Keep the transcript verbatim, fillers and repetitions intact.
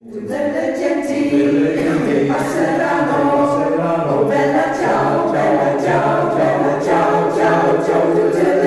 Tutte le gentili che passeranno, oh bella ciao, bella ciao, bella ciao, ciao, ciao, tutte